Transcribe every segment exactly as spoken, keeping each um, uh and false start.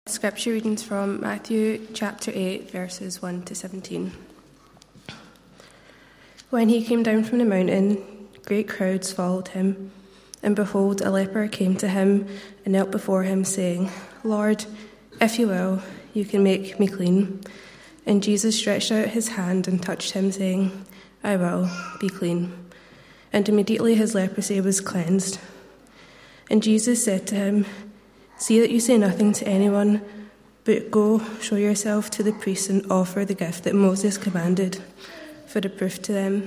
Scripture readings from Matthew chapter eight, verses one to seventeen. When he came down from the mountain, great crowds followed him. And behold, a leper came to him and knelt before him, saying, Lord, if you will, you can make me clean. And Jesus stretched out his hand and touched him, saying, I will, be clean. And immediately his leprosy was cleansed. And Jesus said to him, See that you say nothing to anyone, but go show yourself to the priests and offer the gift that Moses commanded for a proof to them.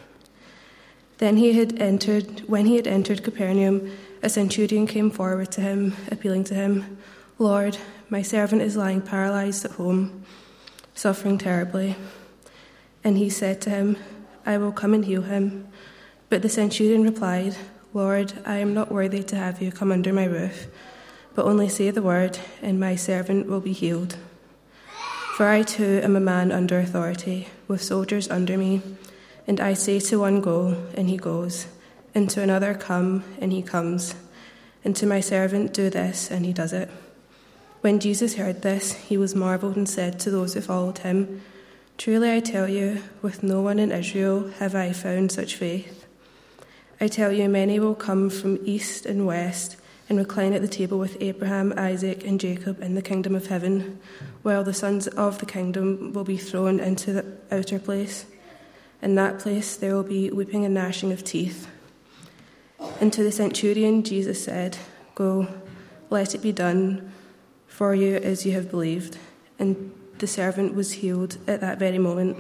Then he had entered, when he had entered Capernaum, a centurion came forward to him, appealing to him, Lord, my servant is lying paralyzed at home, suffering terribly. And he said to him, I will come and heal him. But the centurion replied, Lord, I am not worthy to have you come under my roof, but only say the word, and my servant will be healed. For I too am a man under authority, with soldiers under me, and I say to one, Go, and he goes, and to another, Come, and he comes, and to my servant, Do this, and he does it. When Jesus heard this, he was marveled and said to those who followed him, Truly I tell you, with no one in Israel have I found such faith. I tell you, many will come from east and west and recline at the table with Abraham, Isaac, and Jacob in the kingdom of heaven, while the sons of the kingdom will be thrown into the outer place. In that place there will be weeping and gnashing of teeth. And to the centurion Jesus said, Go, let it be done for you as you have believed. And the servant was healed at that very moment.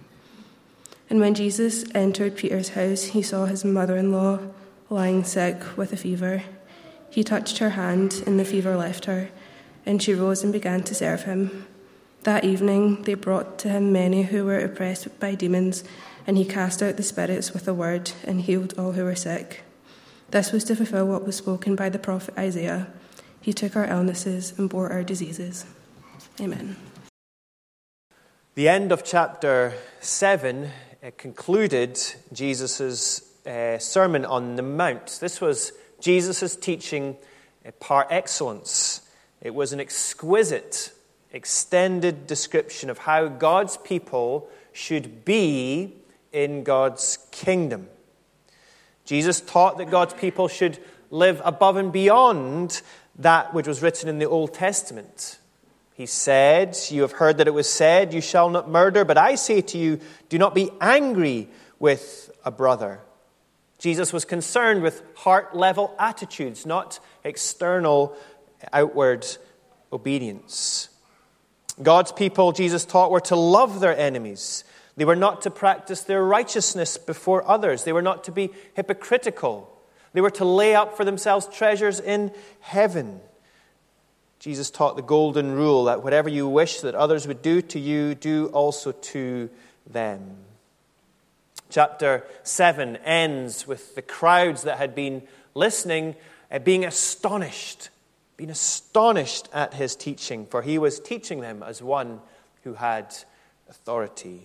And when Jesus entered Peter's house, he saw his mother-in-law lying sick with a fever. He touched her hand, and the fever left her, and she rose and began to serve him. That evening they brought to him many who were oppressed by demons, and he cast out the spirits with a word and healed all who were sick. This was to fulfill what was spoken by the prophet Isaiah. He took our illnesses and bore our diseases. Amen. The end of chapter seven uh, concluded Jesus' uh, Sermon on the Mount. This was Jesus' teaching uh, par excellence. It was an exquisite, extended description of how God's people should be in God's kingdom. Jesus taught that God's people should live above and beyond that which was written in the Old Testament. He said, You have heard that it was said, You shall not murder, but I say to you, do not be angry with a brother. Jesus was concerned with heart-level attitudes, not external, outward obedience. God's people, Jesus taught, were to love their enemies. They were not to practice their righteousness before others. They were not to be hypocritical. They were to lay up for themselves treasures in heaven. Jesus taught the golden rule that whatever you wish that others would do to you, do also to them. Chapter seven ends with the crowds that had been listening uh, being astonished, being astonished at his teaching, for he was teaching them as one who had authority.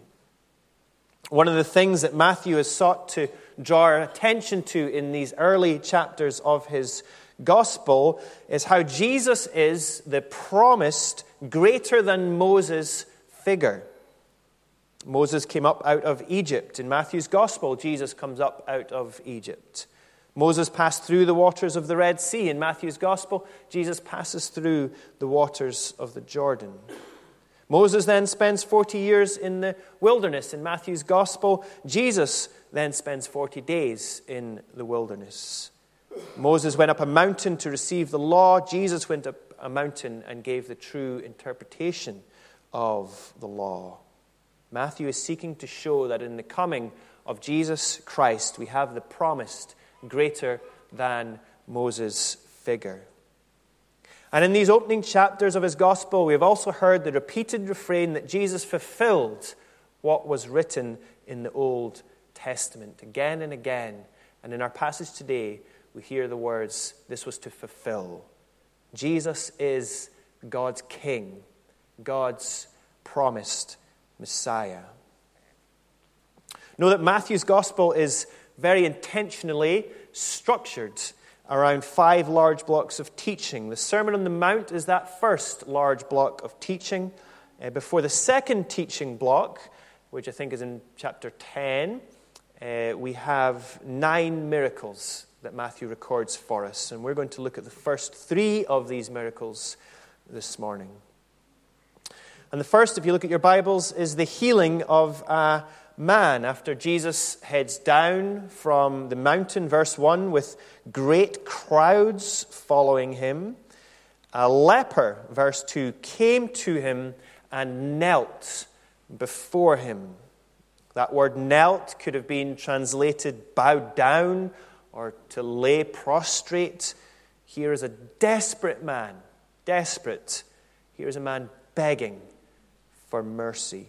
One of the things that Matthew has sought to draw our attention to in these early chapters of his gospel is how Jesus is the promised greater than Moses figure. Moses came up out of Egypt. In Matthew's gospel, Jesus comes up out of Egypt. Moses passed through the waters of the Red Sea. In Matthew's gospel, Jesus passes through the waters of the Jordan. Moses then spends forty years in the wilderness. In Matthew's gospel, Jesus then spends forty days in the wilderness. Moses went up a mountain to receive the law. Jesus went up a mountain and gave the true interpretation of the law. Matthew is seeking to show that in the coming of Jesus Christ, we have the promised greater than Moses figure. And in these opening chapters of his gospel, we have also heard the repeated refrain that Jesus fulfilled what was written in the Old Testament again and again. And in our passage today, we hear the words, this was to fulfill. Jesus is God's King, God's promised Messiah. Know that Matthew's gospel is very intentionally structured around five large blocks of teaching. The Sermon on the Mount is that first large block of teaching. Uh, before the second teaching block, which I think is in chapter ten, uh, we have nine miracles that Matthew records for us. And we're going to look at the first three of these miracles this morning. And the first, if you look at your Bibles, is the healing of a man. After Jesus heads down from the mountain, verse one, with great crowds following him, a leper, verse two, came to him and knelt before him. That word knelt could have been translated bowed down or to lay prostrate. Here is a desperate man, desperate. Here is a man begging for mercy.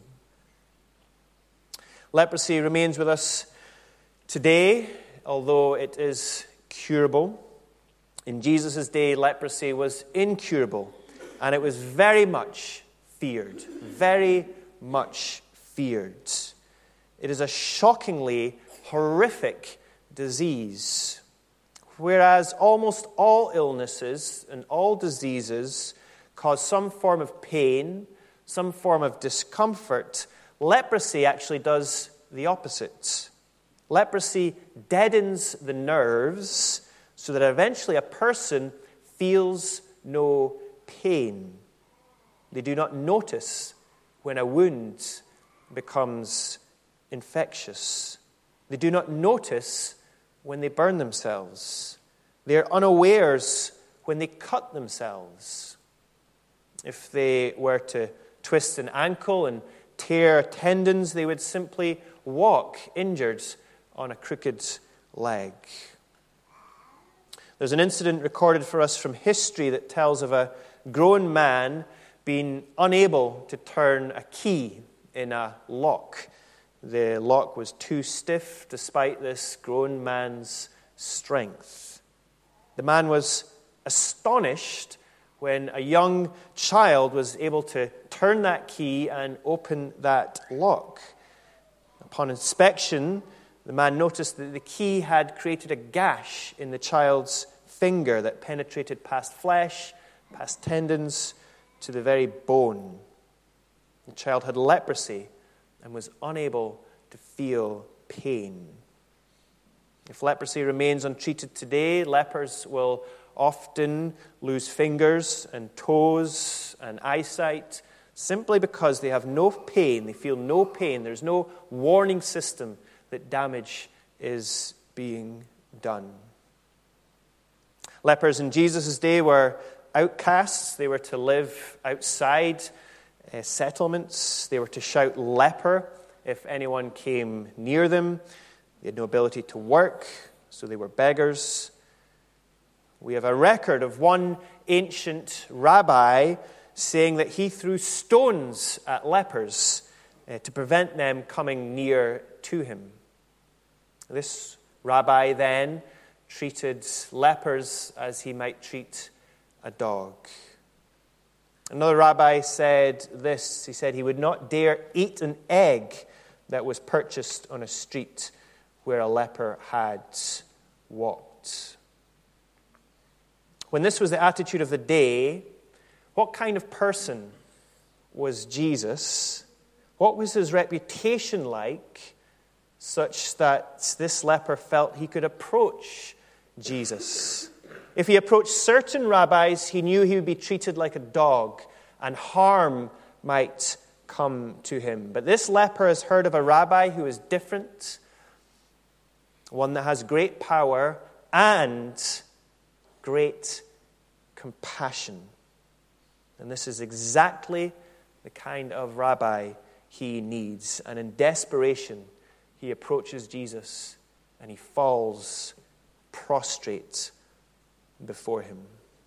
Leprosy remains with us today, although it is curable. In Jesus' day, leprosy was incurable, and it was very much feared, very much feared. It is a shockingly horrific disease, whereas almost all illnesses and all diseases cause some form of pain, some form of discomfort. Leprosy actually does the opposite. Leprosy deadens the nerves so that eventually a person feels no pain. They do not notice when a wound becomes infectious. They do not notice when they burn themselves. They are unawares when they cut themselves. If they were to twist an ankle and tear tendons, they would simply walk injured on a crooked leg. There's an incident recorded for us from history that tells of a grown man being unable to turn a key in a lock. The lock was too stiff despite this grown man's strength. The man was astonished when a young child was able to turn that key and open that lock. Upon inspection, the man noticed that the key had created a gash in the child's finger that penetrated past flesh, past tendons, to the very bone. The child had leprosy and was unable to feel pain. If leprosy remains untreated today, lepers will often lose fingers and toes and eyesight simply because they have no pain. They feel no pain. There's no warning system that damage is being done. Lepers in Jesus' day were outcasts. They were to live outside uh, settlements. They were to shout leper if anyone came near them. They had no ability to work, so they were beggars. We have a record of one ancient rabbi saying that he threw stones at lepers uh, to prevent them coming near to him. This rabbi then treated lepers as he might treat a dog. Another rabbi said this. He said he would not dare eat an egg that was purchased on a street where a leper had walked. When this was the attitude of the day, what kind of person was Jesus? What was his reputation like, such that this leper felt he could approach Jesus? If he approached certain rabbis, he knew he would be treated like a dog and harm might come to him. But this leper has heard of a rabbi who is different, one that has great power and great compassion. And this is exactly the kind of rabbi he needs. And in desperation, he approaches Jesus and he falls prostrate before him.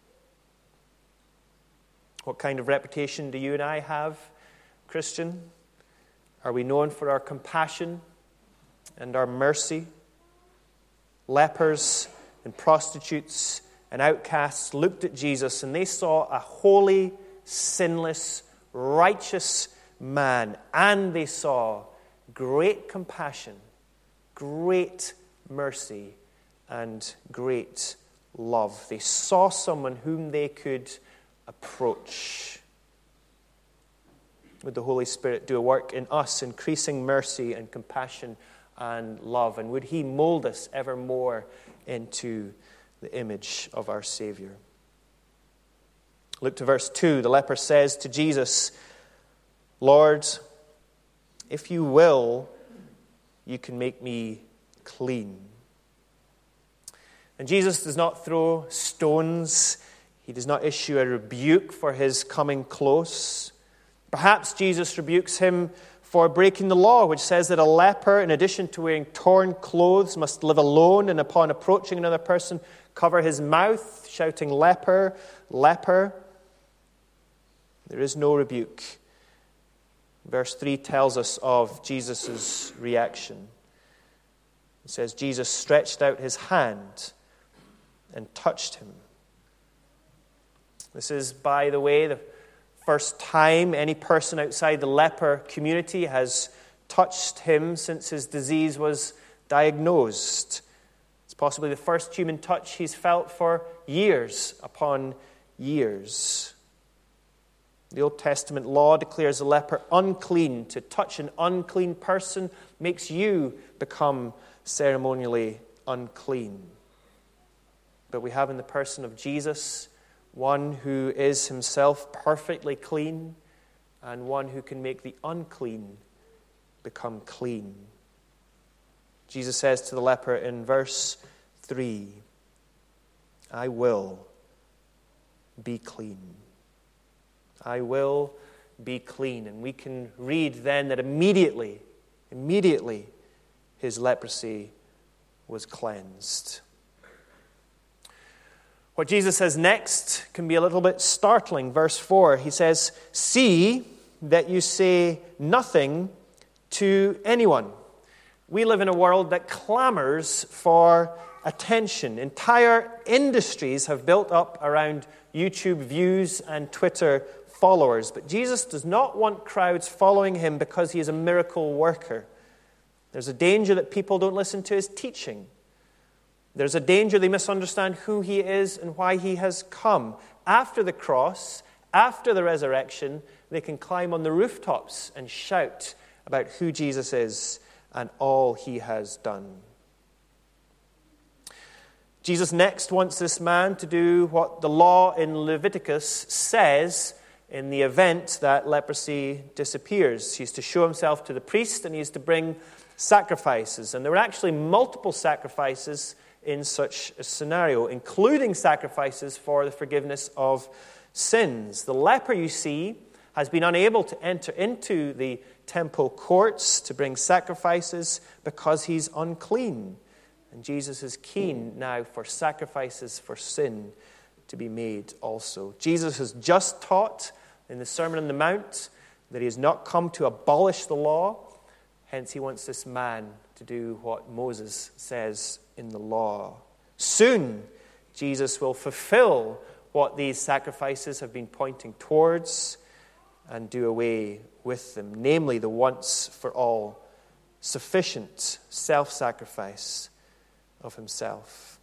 What kind of reputation do you and I have, Christian? Are we known for our compassion and our mercy? Lepers and prostitutes and outcasts looked at Jesus and they saw a holy, sinless, righteous man, and they saw great compassion, great mercy, and great love. They saw someone whom they could approach. Would the Holy Spirit do a work in us, increasing mercy and compassion and love? And would he mold us ever more into the image of our Savior? Look to verse two. The leper says to Jesus, Lord, if you will, you can make me clean. And Jesus does not throw stones. He does not issue a rebuke for his coming close. Perhaps Jesus rebukes him for breaking the law, which says that a leper, in addition to wearing torn clothes, must live alone, and upon approaching another person, cover his mouth, shouting, leper, leper. There is no rebuke. Verse three tells us of Jesus' reaction. It says, Jesus stretched out his hand and touched him. This is, by the way, the first time any person outside the leper community has touched him since his disease was diagnosed. It's possibly the first human touch he's felt for years upon years. The Old Testament law declares the leper unclean. To touch an unclean person makes you become ceremonially unclean. But we have in the person of Jesus one who is himself perfectly clean and one who can make the unclean become clean. Jesus says to the leper in verse three, I will be clean. I will be clean. And we can read then that immediately, immediately his leprosy was cleansed. What Jesus says next can be a little bit startling. Verse four, he says, see that you say nothing to anyone. We live in a world that clamors for attention. Entire industries have built up around YouTube views and Twitter followers. But Jesus does not want crowds following him because he is a miracle worker. There's a danger that people don't listen to his teaching. There's a danger they misunderstand who he is and why he has come. After the cross, after the resurrection, they can climb on the rooftops and shout about who Jesus is and all he has done. Jesus next wants this man to do what the law in Leviticus says in the event that leprosy disappears. He's to show himself to the priest and he's to bring sacrifices. And there were actually multiple sacrifices in such a scenario, including sacrifices for the forgiveness of sins. The leper, you see, has been unable to enter into the temple courts to bring sacrifices because he's unclean. And Jesus is keen now for sacrifices for sin to be made also. Jesus has just taught in the Sermon on the Mount that he has not come to abolish the law. Hence, he wants this man to do what Moses says in the law. Soon, Jesus will fulfill what these sacrifices have been pointing towards and do away with them, namely the once for all sufficient self-sacrifice of himself.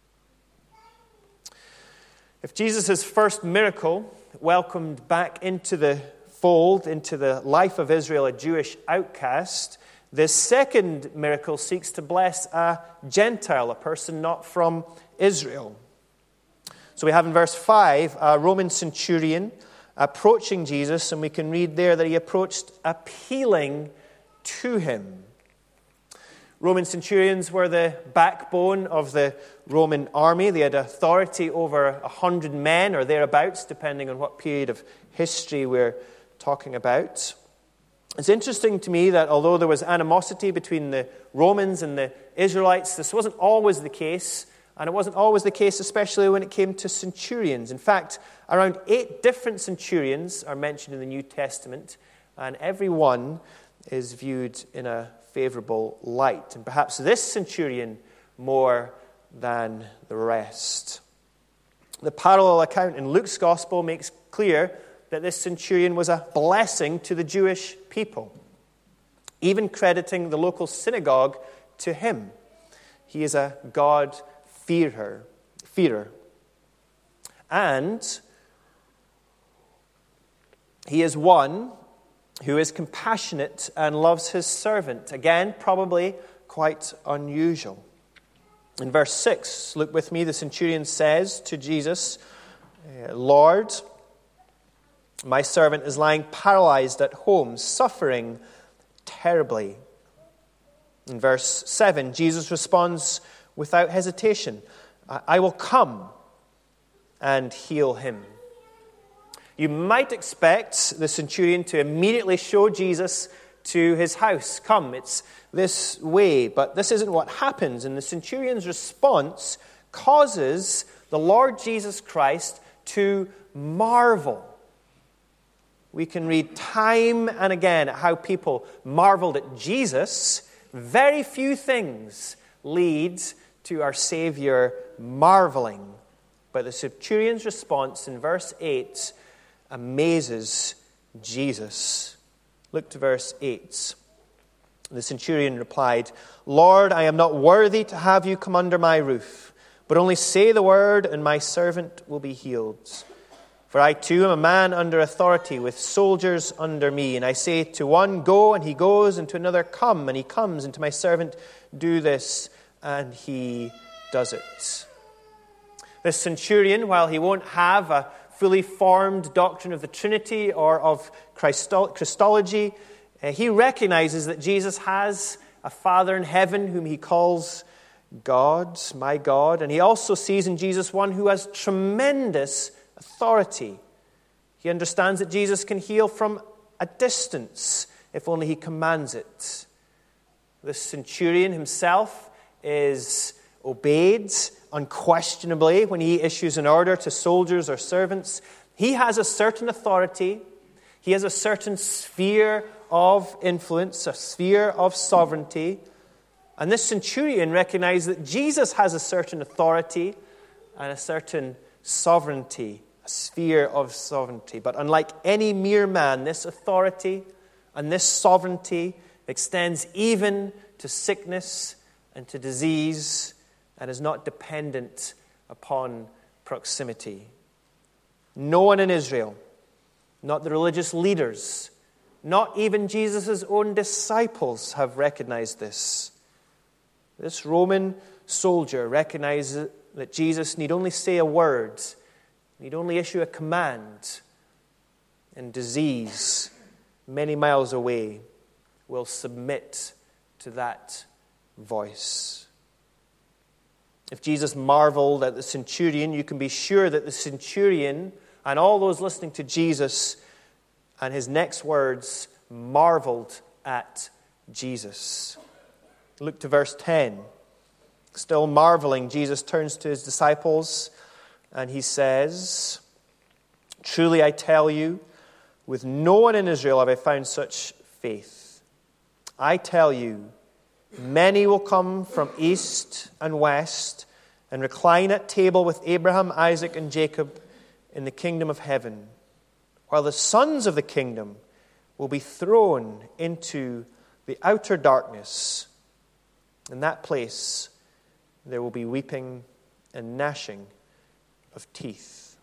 If Jesus' first miracle welcomed back into the fold, into the life of Israel, a Jewish outcast, this second miracle seeks to bless a Gentile, a person not from Israel. So we have in verse five, a Roman centurion approaching Jesus, and we can read there that he approached appealing to him. Roman centurions were the backbone of the Roman army. They had authority over a hundred men or thereabouts, depending on what period of history we're talking about. It's interesting to me that although there was animosity between the Romans and the Israelites, this wasn't always the case, and it wasn't always the case, especially when it came to centurions. In fact, around eight different centurions are mentioned in the New Testament, and every one is viewed in a favorable light, and perhaps this centurion more than the rest. The parallel account in Luke's Gospel makes clear that this centurion was a blessing to the Jewish people, even crediting the local synagogue to him. He is a God-fearer. fearer. And he is one who is compassionate and loves his servant. Again, probably quite unusual. In verse six, look with me, the centurion says to Jesus, Lord, my servant is lying paralyzed at home, suffering terribly. In verse seven, Jesus responds without hesitation, I will come and heal him. You might expect the centurion to immediately show Jesus to his house. Come, it's this way. But this isn't what happens. And the centurion's response causes the Lord Jesus Christ to marvel. We can read time and again at how people marveled at Jesus. Very few things lead to our Savior marveling. But the centurion's response in verse eight amazes Jesus. Look to verse eight. The centurion replied, Lord, I am not worthy to have you come under my roof, but only say the word and my servant will be healed. For I too am a man under authority with soldiers under me. And I say to one, go, and he goes, and to another, come, and he comes, and to my servant, do this, and he does it. This centurion, while he won't have a fully formed doctrine of the Trinity or of Christology, he recognizes that Jesus has a Father in heaven whom he calls God, my God. And he also sees in Jesus one who has tremendous authority. He understands that Jesus can heal from a distance if only he commands it. The centurion himself is obeyed unquestionably when he issues an order to soldiers or servants. He has a certain authority. He has a certain sphere of influence, a sphere of sovereignty. And this centurion recognized that Jesus has a certain authority and a certain sovereignty, a sphere of sovereignty. But unlike any mere man, this authority and this sovereignty extends even to sickness and to disease and is not dependent upon proximity. No one in Israel, not the religious leaders, not even Jesus' own disciples have recognized this. This Roman soldier recognizes that Jesus need only say a word, need only issue a command, and disease many miles away will submit to that voice. If Jesus marveled at the centurion, you can be sure that the centurion and all those listening to Jesus and his next words marveled at Jesus. Look to verse ten. Still marveling, Jesus turns to his disciples and he says, truly I tell you, with no one in Israel have I found such faith. I tell you, many will come from east and west and recline at table with Abraham, Isaac, and Jacob in the kingdom of heaven, while the sons of the kingdom will be thrown into the outer darkness. In that place, there will be weeping and gnashing of teeth.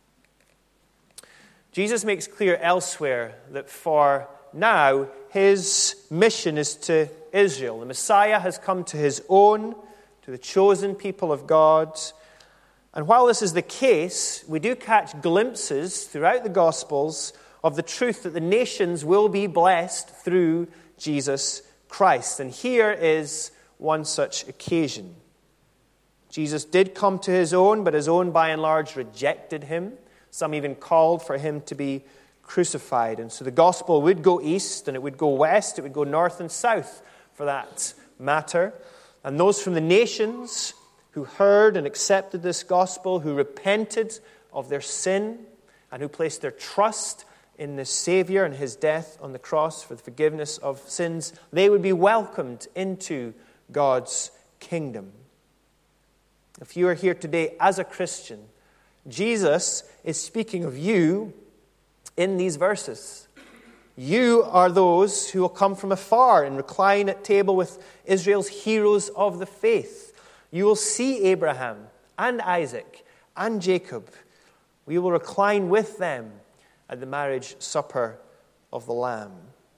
Jesus makes clear elsewhere that for now, his mission is to Israel. The Messiah has come to his own, to the chosen people of God. And while this is the case, we do catch glimpses throughout the Gospels of the truth that the nations will be blessed through Jesus Christ. And here is one such occasion. Jesus did come to his own, but his own by and large rejected him. Some even called for him to be crucified. And so the gospel would go east and it would go west, it would go north and south for that matter. And those from the nations who heard and accepted this gospel, who repented of their sin and who placed their trust in the Savior and his death on the cross for the forgiveness of sins, they would be welcomed into God's kingdom. If you are here today as a Christian, Jesus is speaking of you in these verses. You are those who will come from afar and recline at table with Israel's heroes of the faith. You will see Abraham and Isaac and Jacob. We will recline with them at the marriage supper of the Lamb.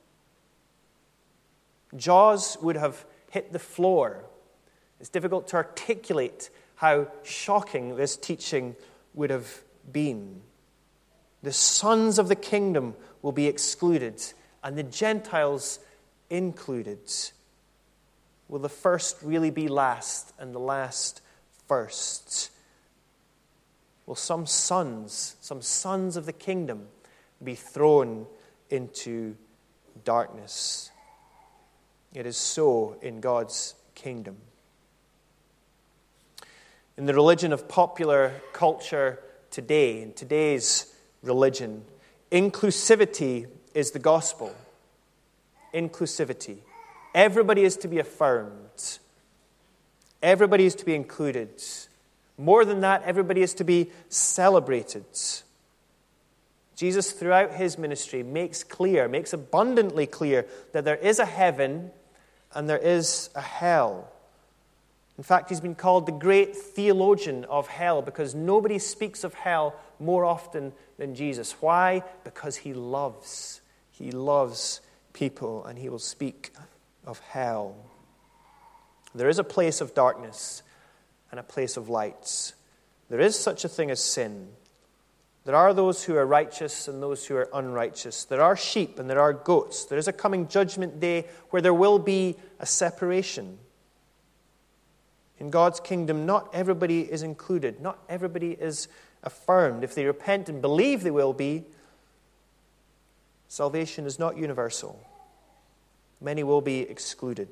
Jaws would have hit the floor. It's difficult to articulate how shocking this teaching would have been. The sons of the kingdom will be excluded, and the Gentiles included. Will the first really be last, and the last first? Will some sons, some sons of the kingdom, be thrown into darkness? It is so in God's kingdom. In the religion of popular culture today, in today's religion, inclusivity is the gospel. Inclusivity. Everybody is to be affirmed. Everybody is to be included. More than that, everybody is to be celebrated. Jesus, throughout his ministry, makes clear, makes abundantly clear that there is a heaven and there is a hell. In fact, he's been called the great theologian of hell because nobody speaks of hell more often than Jesus. Why? Because he loves. He loves people, and he will speak of hell. There is a place of darkness and a place of light. There is such a thing as sin. There are those who are righteous and those who are unrighteous. There are sheep and there are goats. There is a coming judgment day where there will be a separation. In God's kingdom, not everybody is included. Not everybody is affirmed. If they repent and believe they will be, salvation is not universal. Many will be excluded.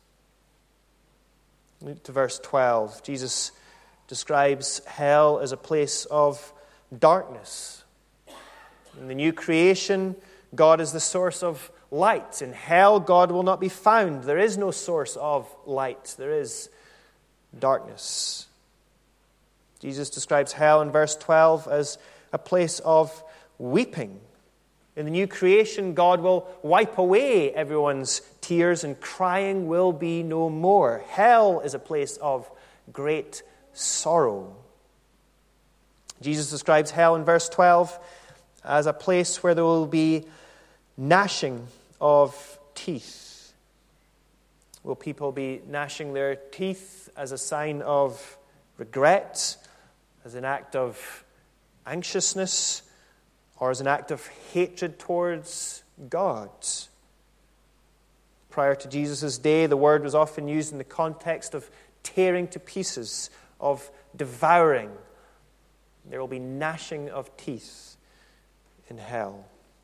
Look to verse twelve. Jesus describes hell as a place of darkness. In the new creation, God is the source of light. In hell, God will not be found. There is no source of light. There is darkness. Jesus describes hell in verse twelve as a place of weeping. In the new creation, God will wipe away everyone's tears and crying will be no more. Hell is a place of great sorrow. Jesus describes hell in verse twelve as a place where there will be gnashing of teeth. Will people be gnashing their teeth as a sign of regret, as an act of anxiousness, or as an act of hatred towards God? Prior to Jesus' day, the word was often used in the context of tearing to pieces, of devouring. There will be gnashing of teeth in hell.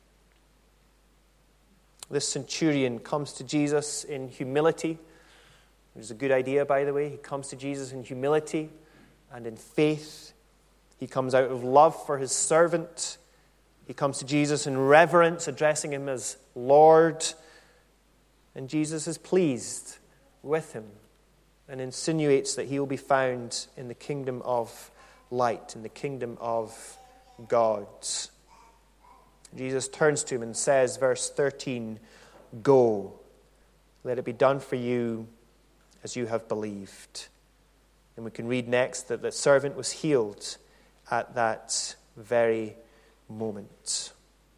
This centurion comes to Jesus in humility. Which is a good idea, by the way. He comes to Jesus in humility and in faith. He comes out of love for his servant. He comes to Jesus in reverence, addressing him as Lord. And Jesus is pleased with him and insinuates that he will be found in the kingdom of light, in the kingdom of God. Jesus turns to him and says, verse thirteen, "Go, let it be done for you as you have believed." And we can read next that the servant was healed at that very moment.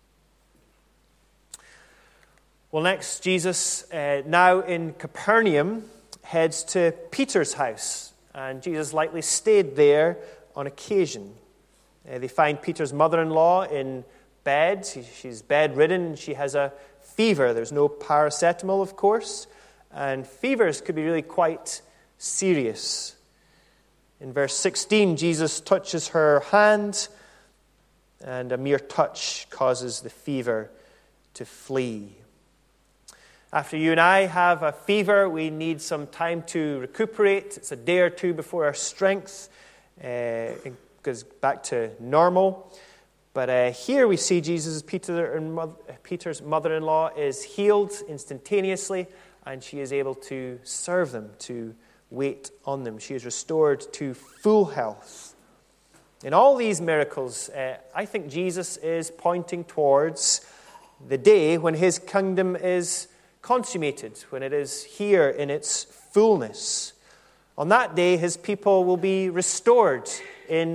Well, next, Jesus, uh, now in Capernaum, heads to Peter's house. And Jesus likely stayed there on occasion. Uh, they find Peter's mother-in-law in bed. She, she's bedridden and she has a fever. There's no paracetamol, of course. And fevers could be really quite serious. In verse sixteen, Jesus touches her hand, and a mere touch causes the fever to flee. After you and I have a fever, we need some time to recuperate. It's a day or two before our strength uh, goes back to normal. But uh, here we see Jesus, Peter and mother, Peter's mother-in-law, is healed instantaneously, and she is able to serve them, to wait on them. She is restored to full health. In all these miracles, uh, I think Jesus is pointing towards the day when his kingdom is consummated, when it is here in its fullness. On that day, his people will be restored in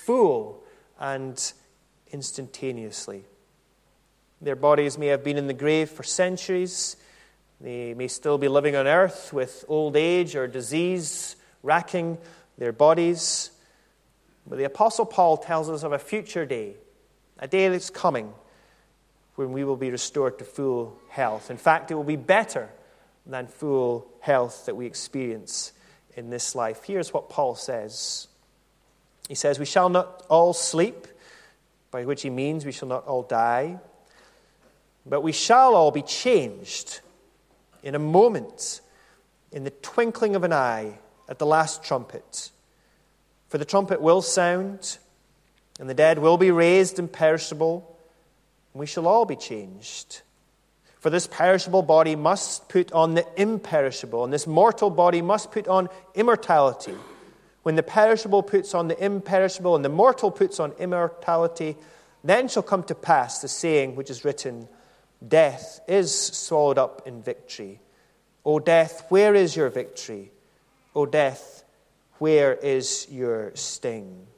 full and instantaneously. Their bodies may have been in the grave for centuries. They may still be living on earth with old age or disease racking their bodies. But the Apostle Paul tells us of a future day, a day that's coming, when we will be restored to full health. In fact, it will be better than full health that we experience in this life. Here's what Paul says. He says, "We shall not all sleep," by which he means we shall not all die, "but we shall all be changed in a moment, in the twinkling of an eye, at the last trumpet. For the trumpet will sound, and the dead will be raised imperishable, and we shall all be changed. For this perishable body must put on the imperishable, and this mortal body must put on immortality. When the perishable puts on the imperishable, and the mortal puts on immortality, then shall come to pass the saying which is written, Death is swallowed up in victory. O death, where is your victory? O death, where is your sting?"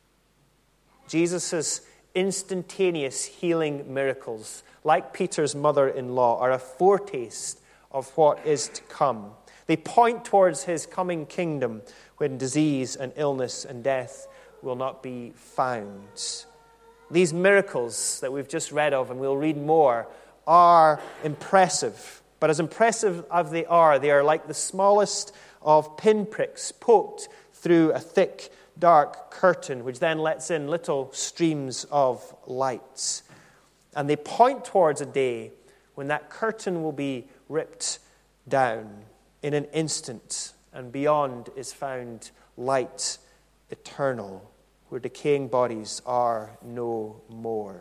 Jesus' instantaneous healing miracles, like Peter's mother-in-law, are a foretaste of what is to come. They point towards his coming kingdom when disease and illness and death will not be found. These miracles that we've just read of, and we'll read more, are impressive. But as impressive as they are, they are like the smallest of pinpricks poked through a thick, dark curtain, which then lets in little streams of light. And they point towards a day when that curtain will be ripped down in an instant, and beyond is found light eternal, where decaying bodies are no more.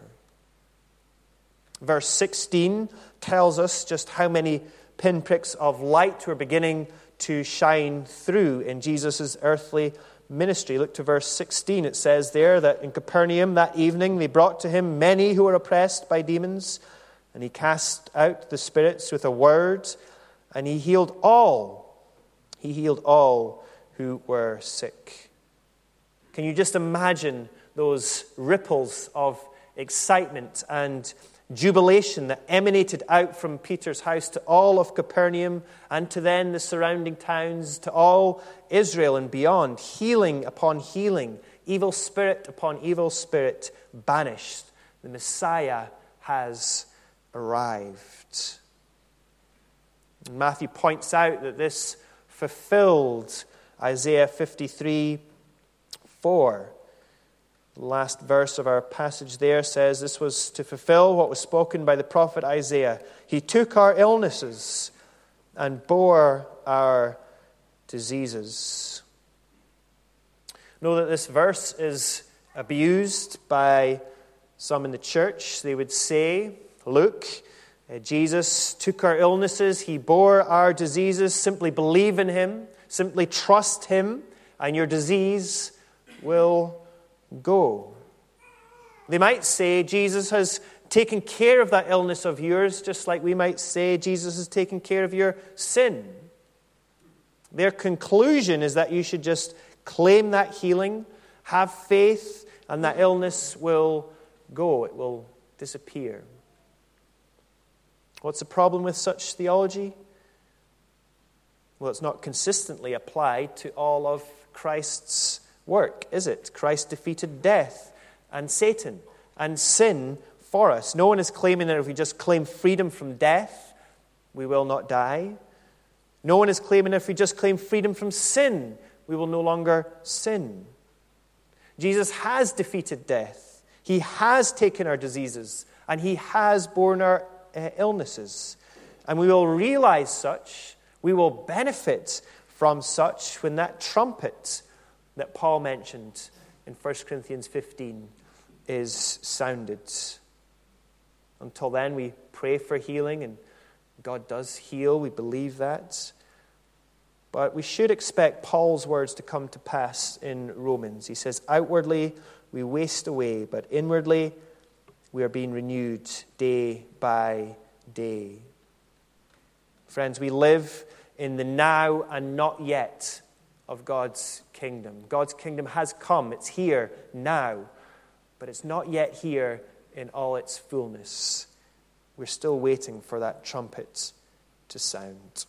Verse sixteen tells us just how many pinpricks of light were beginning to shine through in Jesus' earthly ministry. Look to verse sixteen. It says there that in Capernaum that evening they brought to him many who were oppressed by demons, and he cast out the spirits with a word, and he healed all. He healed all who were sick. Can you just imagine those ripples of excitement and jubilation that emanated out from Peter's house to all of Capernaum and to then the surrounding towns, to all Israel and beyond? Healing upon healing, evil spirit upon evil spirit banished. The Messiah has arrived. And Matthew points out that this fulfilled Isaiah fifty-three four. The last verse of our passage there says this was to fulfill what was spoken by the prophet Isaiah. He took our illnesses and bore our diseases. Know that this verse is abused by some in the church. They would say, look, Jesus took our illnesses, he bore our diseases. Simply believe in him, simply trust him, and your disease will go. They might say Jesus has taken care of that illness of yours, just like we might say Jesus has taken care of your sin. Their conclusion is that you should just claim that healing, have faith, and that illness will go. It will disappear. What's the problem with such theology? Well, it's not consistently applied to all of Christ's work, is it? Christ defeated death and Satan and sin for us. No one is claiming that if we just claim freedom from death, we will not die. No one is claiming that if we just claim freedom from sin, we will no longer sin. Jesus has defeated death. He has taken our diseases, and he has borne our uh, illnesses. And we will realize such, we will benefit from such when that trumpet that Paul mentioned in First Corinthians fifteen is sounded. Until then, we pray for healing, and God does heal. We believe that. But we should expect Paul's words to come to pass in Romans. He says, outwardly we waste away, but inwardly we are being renewed day by day. Friends, we live in the now and not yet of God's kingdom. God's kingdom has come. It's here now, but it's not yet here in all its fullness. We're still waiting for that trumpet to sound.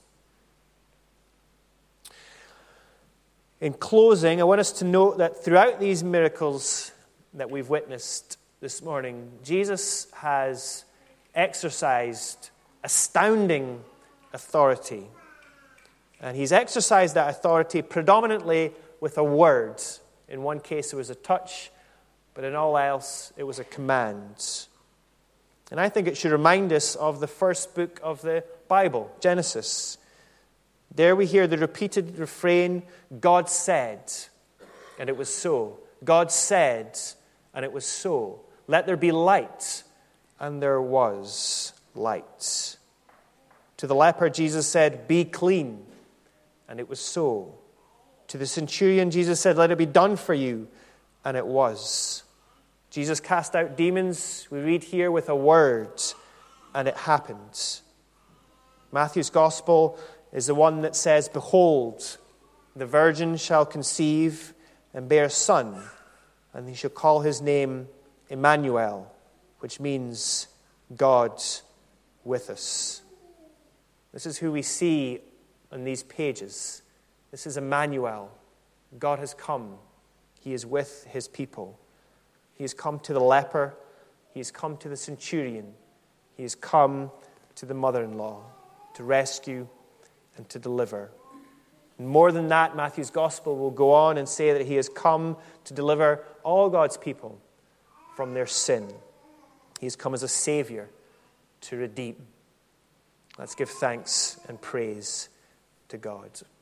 In closing, I want us to note that throughout these miracles that we've witnessed this morning, Jesus has exercised astounding authority. And he's exercised that authority predominantly with a word. In one case, it was a touch, but in all else, it was a command. And I think it should remind us of the first book of the Bible, Genesis. There we hear the repeated refrain, God said, and it was so. God said, and it was so. Let there be light, and there was light. To the leper, Jesus said, be clean, and it was so. To the centurion, Jesus said, let it be done for you, and it was. Jesus cast out demons, we read here, with a word, and it happened. Matthew's gospel is the one that says, behold, the virgin shall conceive and bear a son, and he shall call his name Emmanuel, which means God with us. This is who we see on these pages. This is Emmanuel. God has come. He is with his people. He has come to the leper. He has come to the centurion. He has come to the mother-in-law to rescue and to deliver. And more than that, Matthew's gospel will go on and say that he has come to deliver all God's people from their sin. He has come as a savior to redeem. Let's give thanks and praise to God.